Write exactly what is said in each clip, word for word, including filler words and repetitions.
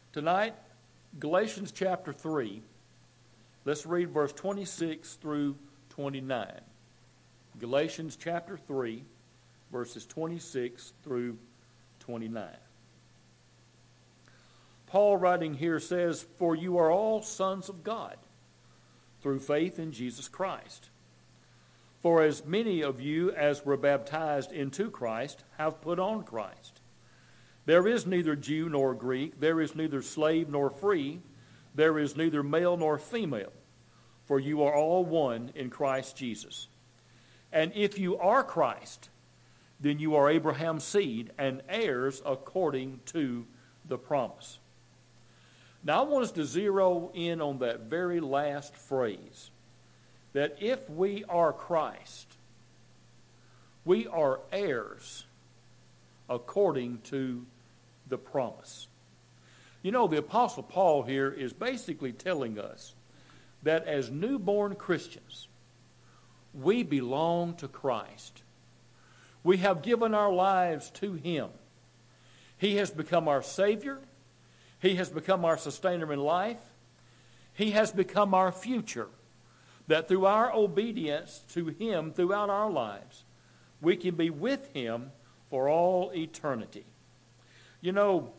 Tonight, Galatians chapter three. Let's read verse twenty-six through twenty-nine. Galatians chapter three, verses twenty-six through twenty-nine. Paul writing here says, "For you are all sons of God, through faith in Jesus Christ. For as many of you as were baptized into Christ have put on Christ. There is neither Jew nor Greek, there is neither slave nor free, there is neither male nor female, for you are all one in Christ Jesus. And if you are Christ, then you are Abraham's seed and heirs according to the promise." Now I want us to zero in on that very last phrase, that if we are Christ, we are heirs according to the promise. You know, the Apostle Paul here is basically telling us that as newborn Christians, we belong to Christ. We have given our lives to Him. He has become our Savior. He has become our sustainer in life. He has become our future. That through our obedience to Him throughout our lives, we can be with Him for all eternity. You know,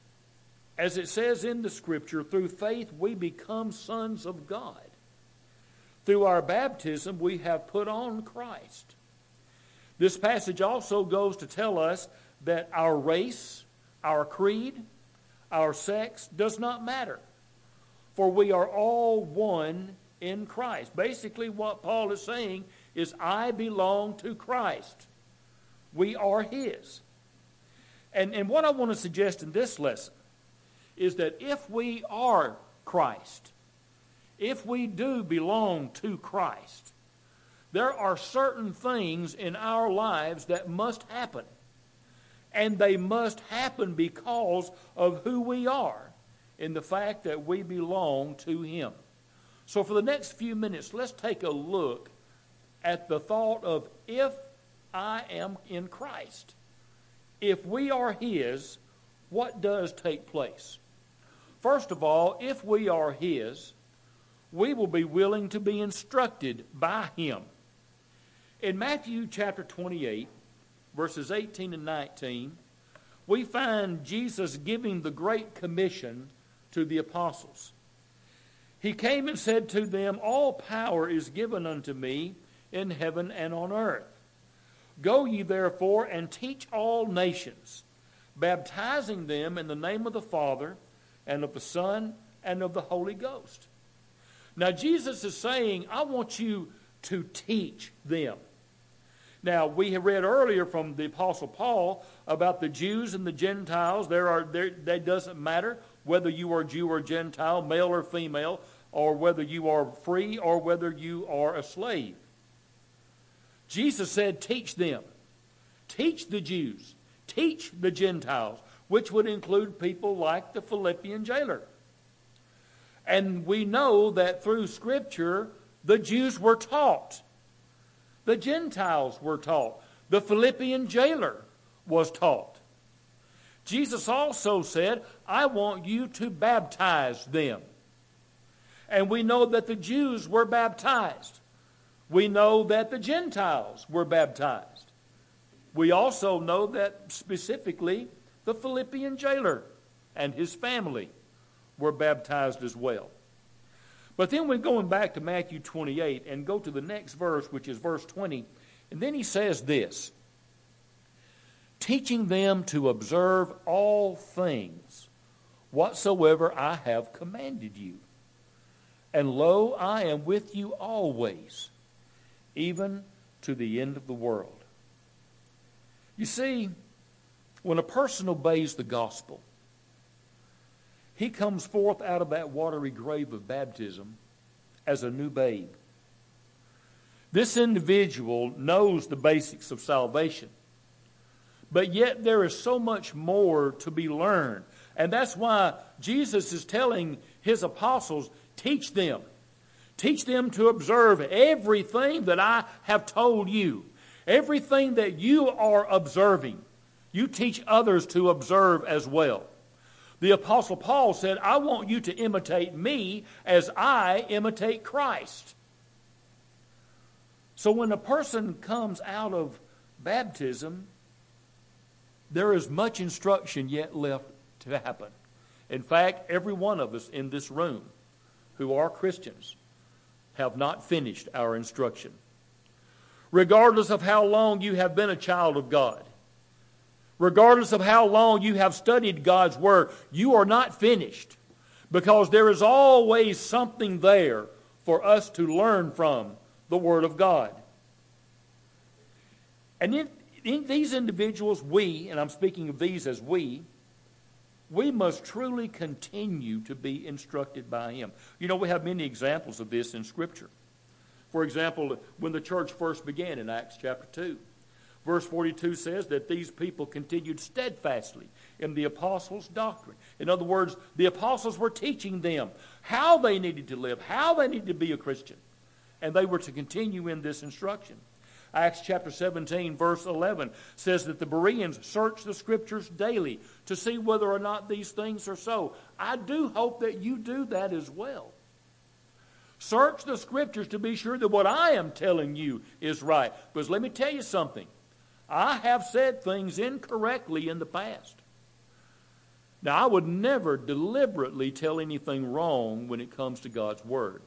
as it says in the Scripture, through faith we become sons of God. Through our baptism we have put on Christ. This passage also goes to tell us that our race, our creed, our sex does not matter. For we are all one in Christ. Basically what Paul is saying is, I belong to Christ. We are His. And, and what I want to suggest in this lesson is that if we are Christ, if we do belong to Christ, there are certain things in our lives that must happen. And they must happen because of who we are in the fact that we belong to Him. So for the next few minutes, let's take a look at the thought of if I am in Christ. If we are His, what does take place? First of all, if we are His, we will be willing to be instructed by Him. In Matthew chapter twenty-eight, verses eighteen and nineteen, we find Jesus giving the Great Commission to the apostles. He came and said to them, "All power is given unto me in heaven and on earth. Go ye therefore and teach all nations, baptizing them in the name of the Father and of the Son and of the Holy Ghost." Now Jesus is saying, I want you to teach them. Now, we have read earlier from the Apostle Paul about the Jews and the Gentiles. There are there that doesn't matter whether you are Jew or Gentile, male or female, or whether you are free or whether you are a slave. Jesus said, teach them. Teach the Jews. Teach the Gentiles, which would include people like the Philippian jailer. And we know that through Scripture, the Jews were taught. The Gentiles were taught. The Philippian jailer was taught. Jesus also said, I want you to baptize them. And we know that the Jews were baptized. We know that the Gentiles were baptized. We also know that specifically the Philippian jailer and his family were baptized as well. But then we're going back to Matthew twenty-eight and go to the next verse, which is verse twenty. And then he says this, teaching them to observe all things whatsoever I have commanded you. And lo, I am with you always, even to the end of the world. You see, when a person obeys the gospel, he comes forth out of that watery grave of baptism as a new babe. This individual knows the basics of salvation, but yet there is so much more to be learned. And that's why Jesus is telling his apostles, teach them. Teach them to observe everything that I have told you. Everything that you are observing, you teach others to observe as well. The Apostle Paul said, I want you to imitate me as I imitate Christ. So when a person comes out of baptism, there is much instruction yet left to happen. In fact, every one of us in this room who are Christians have not finished our instruction. Regardless of how long you have been a child of God, regardless of how long you have studied God's Word, you are not finished, because there is always something there for us to learn from the Word of God. And in, in these individuals, we, and I'm speaking of these as we, we must truly continue to be instructed by Him. You know, we have many examples of this in Scripture. For example, when the church first began in Acts chapter two, verse forty-two says that these people continued steadfastly in the apostles' doctrine. In other words, the apostles were teaching them how they needed to live, how they needed to be a Christian. And they were to continue in this instruction. Acts chapter seventeen, verse eleven says that the Bereans searched the Scriptures daily to see whether or not these things are so. I do hope that you do that as well. Search the Scriptures to be sure that what I am telling you is right. Because let me tell you something. I have said things incorrectly in the past. Now, I would never deliberately tell anything wrong when it comes to God's Word.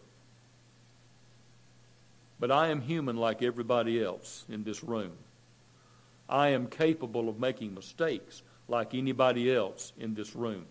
But I am human like everybody else in this room. I am capable of making mistakes like anybody else in this room.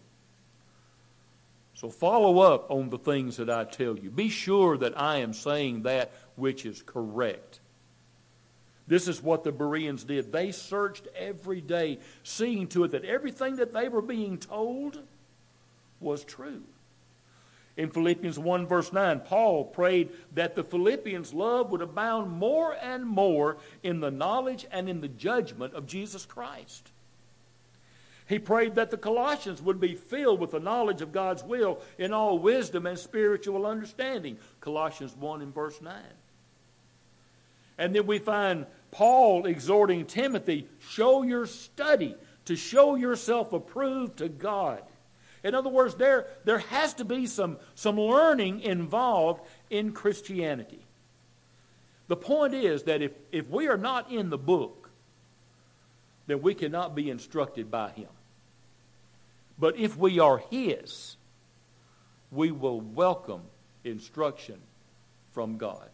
So follow up on the things that I tell you. Be sure that I am saying that which is correct. This is what the Bereans did. They searched every day, seeing to it that everything that they were being told was true. In Philippians one verse nine, Paul prayed that the Philippians' love would abound more and more in the knowledge and in the judgment of Jesus Christ. He prayed that the Colossians would be filled with the knowledge of God's will in all wisdom and spiritual understanding. Colossians one and verse nine. And then we find Paul exhorting Timothy, show your study to show yourself approved to God. In other words, there, there has to be some, some learning involved in Christianity. The point is that if, if we are not in the book, then we cannot be instructed by Him. But if we are His, we will welcome instruction from God.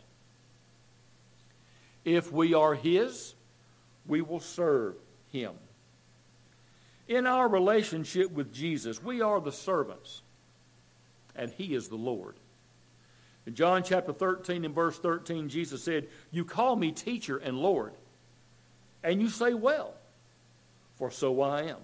If we are His, we will serve Him. In our relationship with Jesus, we are the servants, and He is the Lord. In John chapter thirteen and verse thirteen, Jesus said, you call me teacher and Lord, and you say, well, for so I am.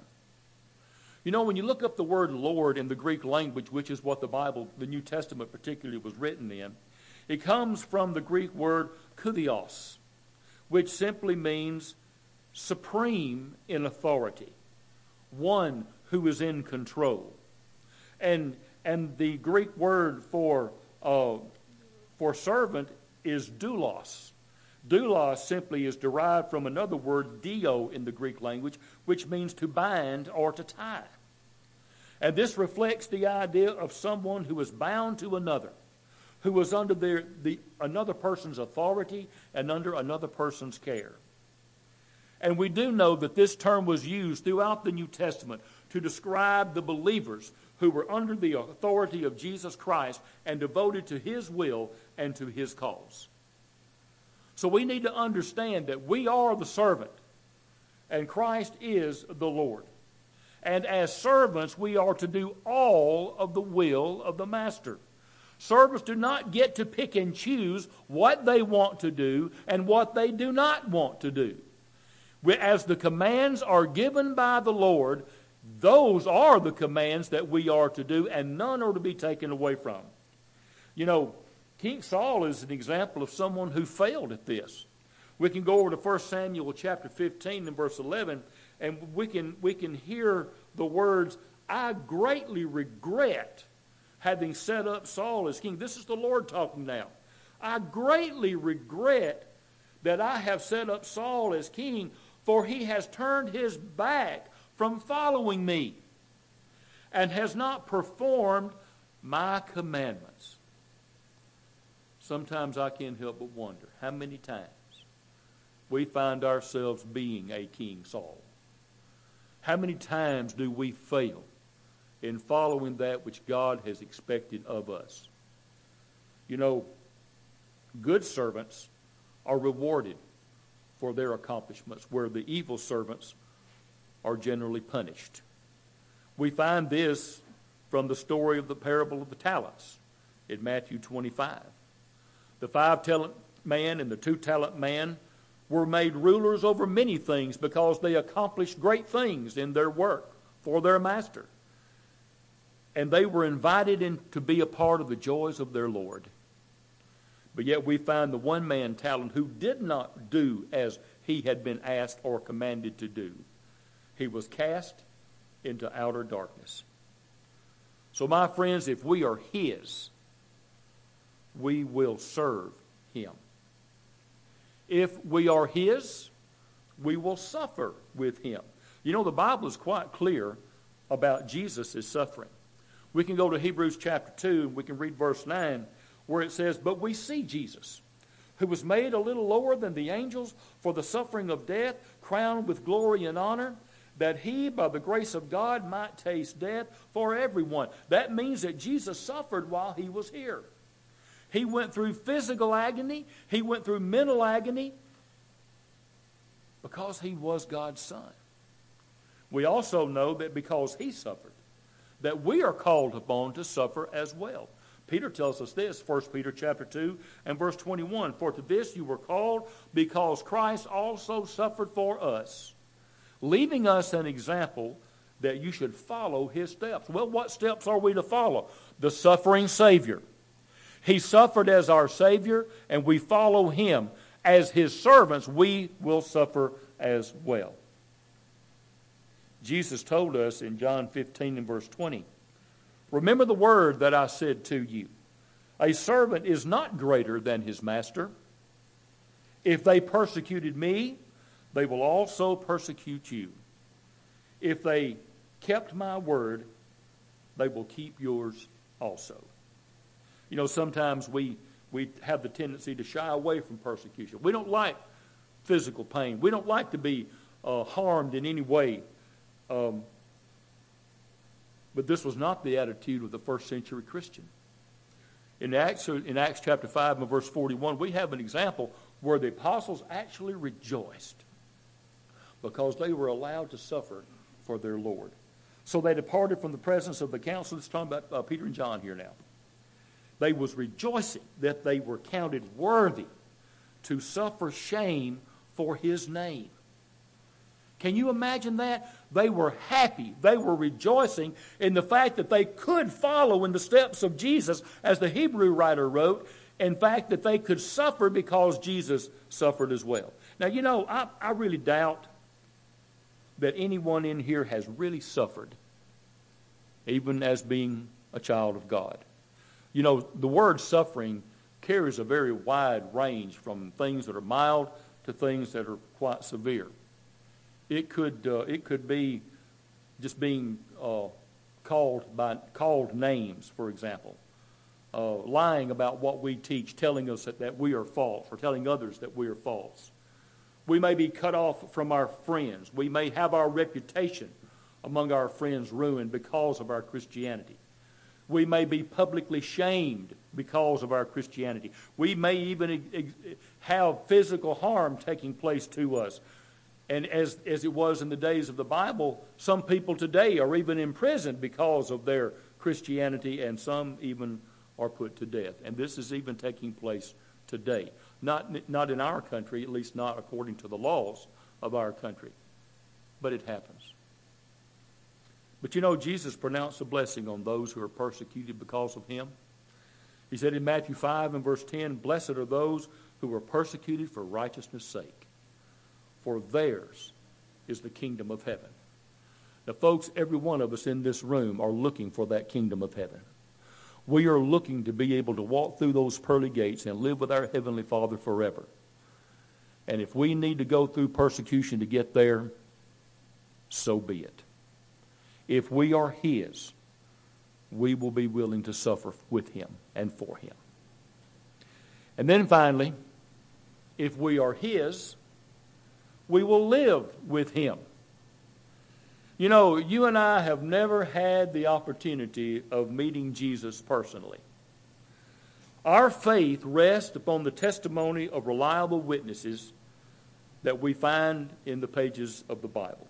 You know, when you look up the word Lord in the Greek language, which is what the Bible, the New Testament particularly, was written in, it comes from the Greek word kurios, which simply means supreme in authority, one who is in control. And and the Greek word for uh, for servant is doulos. Doulos simply is derived from another word, dio, in the Greek language, which means to bind or to tie. And this reflects the idea of someone who is bound to another, who was under their, the another person's authority and under another person's care. And we do know that this term was used throughout the New Testament to describe the believers who were under the authority of Jesus Christ and devoted to His will and to His cause. So we need to understand that we are the servant and Christ is the Lord. And as servants, we are to do all of the will of the Master. Servants do not get to pick and choose what they want to do and what they do not want to do. As the commands are given by the Lord, those are the commands that we are to do, and none are to be taken away from. You know, King Saul is an example of someone who failed at this. We can go over to First Samuel chapter fifteen and verse eleven, and we can, we can hear the words, I greatly regret having set up Saul as king. This is the Lord talking now. I greatly regret that I have set up Saul as king, for he has turned his back from following me. and has not performed my commandments. Sometimes I can't help but wonder how many times we find ourselves being a King Saul. How many times do we fail in following that which God has expected of us? You know, good servants are rewarded for their accomplishments, where the evil servants are generally punished. We find this from the story of the parable of the talents in Matthew twenty-five. The five-talent man and the two-talent man were made rulers over many things because they accomplished great things in their work for their master. And they were invited in to be a part of the joys of their Lord. But yet we find the one man talent who did not do as he had been asked or commanded to do. He was cast into outer darkness. So my friends, if we are his, we will serve him. If we are his, we will suffer with him. You know, the Bible is quite clear about Jesus' suffering. We can go to Hebrews chapter two, and we can read verse nine, where it says, "But we see Jesus, who was made a little lower than the angels for the suffering of death, crowned with glory and honor, that he, by the grace of God, might taste death for everyone." That means that Jesus suffered while he was here. He went through physical agony. He went through mental agony because he was God's Son. We also know that because he suffered, that we are called upon to suffer as well. Peter tells us this, First Peter chapter two and verse twenty-one, "For to this you were called, because Christ also suffered for us, leaving us an example that you should follow his steps." Well, what steps are we to follow? The suffering Savior. He suffered as our Savior, and we follow him. As his servants, we will suffer as well. Jesus told us in John fifteen and verse twenty, "Remember the word that I said to you. A servant is not greater than his master. If they persecuted me, they will also persecute you. If they kept my word, they will keep yours also." You know, sometimes we, we have the tendency to shy away from persecution. We don't like physical pain. We don't like to be uh, harmed in any way. Um, but this was not the attitude of the first century Christian. In Acts, in Acts chapter five and verse forty-one, we have an example where the apostles actually rejoiced because they were allowed to suffer for their Lord. So they departed from the presence of the council. Let's talk about uh, Peter and John here now. They was rejoicing that they were counted worthy to suffer shame for his name. Can you imagine that? They were happy. They were rejoicing in the fact that they could follow in the steps of Jesus, as the Hebrew writer wrote, in fact that they could suffer because Jesus suffered as well. Now, you know, I, I really doubt that anyone in here has really suffered, even as being a child of God. You know, the word suffering carries a very wide range from things that are mild to things that are quite severe. It could uh, it could be just being uh, called by called names, for example, uh, lying about what we teach, telling us that, that we are false, or telling others that we are false. We may be cut off from our friends. We may have our reputation among our friends ruined because of our Christianity. We may be publicly shamed because of our Christianity. We may even have physical harm taking place to us. And as, as it was in the days of the Bible, some people today are even imprisoned because of their Christianity, and some even are put to death. And this is even taking place today. Not, not in our country, at least not according to the laws of our country. But it happens. But you know, Jesus pronounced a blessing on those who are persecuted because of him. He said in Matthew five and verse ten, "Blessed are those who are persecuted for righteousness' sake, for theirs is the kingdom of heaven." Now, folks, every one of us in this room are looking for that kingdom of heaven. We are looking to be able to walk through those pearly gates and live with our Heavenly Father forever. And if we need to go through persecution to get there, so be it. If we are his, we will be willing to suffer with him and for him. And then finally, if we are his, we will live with him. You know, you and I have never had the opportunity of meeting Jesus personally. Our faith rests upon the testimony of reliable witnesses that we find in the pages of the Bible.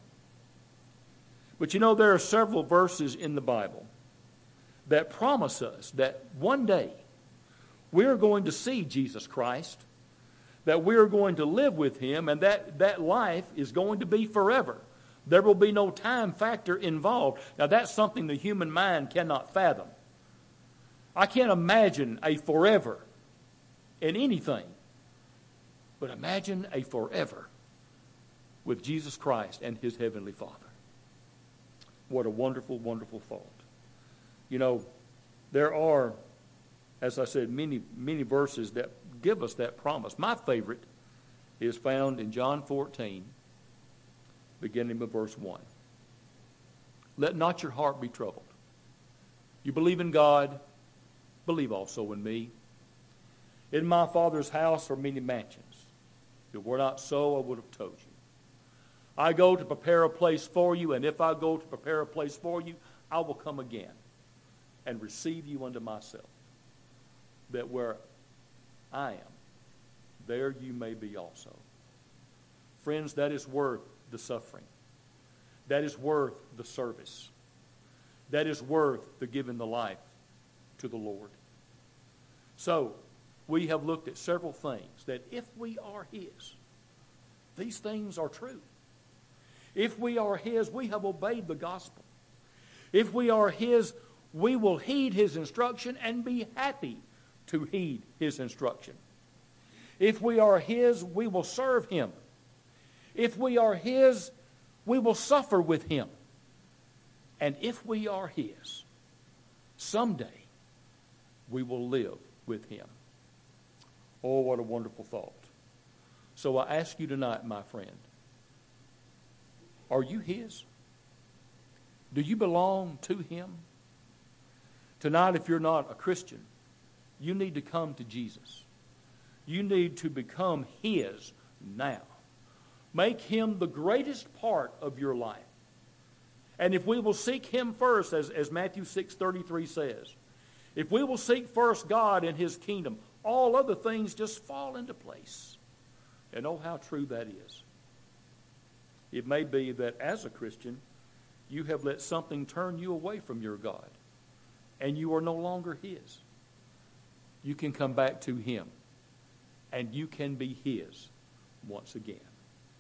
But you know, there are several verses in the Bible that promise us that one day we are going to see Jesus Christ, that we are going to live with him, and that, that life is going to be forever. There will be no time factor involved. Now, that's something the human mind cannot fathom. I can't imagine a forever in anything, but imagine a forever with Jesus Christ and his heavenly Father. What a wonderful, wonderful thought. You know, there are, as I said, many, many verses that give us that promise. My favorite is found in John fourteen, beginning with verse one. Let not your heart be troubled. You believe in God, believe also in me. In my Father's house are many mansions. If it were not so, I would have told you. I go to prepare a place for you, and if I go to prepare a place for you, I will come again and receive you unto myself, that where I am, there you may be also. Friends, that is worth the suffering. That is worth the service. That is worth the giving the life to the Lord. So, we have looked at several things that if we are his, these things are true. If we are his, we have obeyed the gospel. If we are his, we will heed his instruction and be happy to heed his instruction. If we are his, we will serve him. If we are his, we will suffer with him. And if we are his, someday we will live with him. Oh, what a wonderful thought. So I ask you tonight, my friend, are you his? Do you belong to him? Tonight, if you're not a Christian, you need to come to Jesus. You need to become his now. Make him the greatest part of your life. And if we will seek him first, as, as Matthew six thirty-three says, if we will seek first God and his kingdom, all other things just fall into place. And oh, how true that is. It may be that as a Christian, you have let something turn you away from your God, and you are no longer his. You can come back to him, and you can be his once again.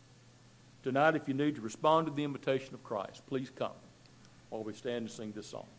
Tonight, if you need to respond to the invitation of Christ, please come while we stand and sing this song.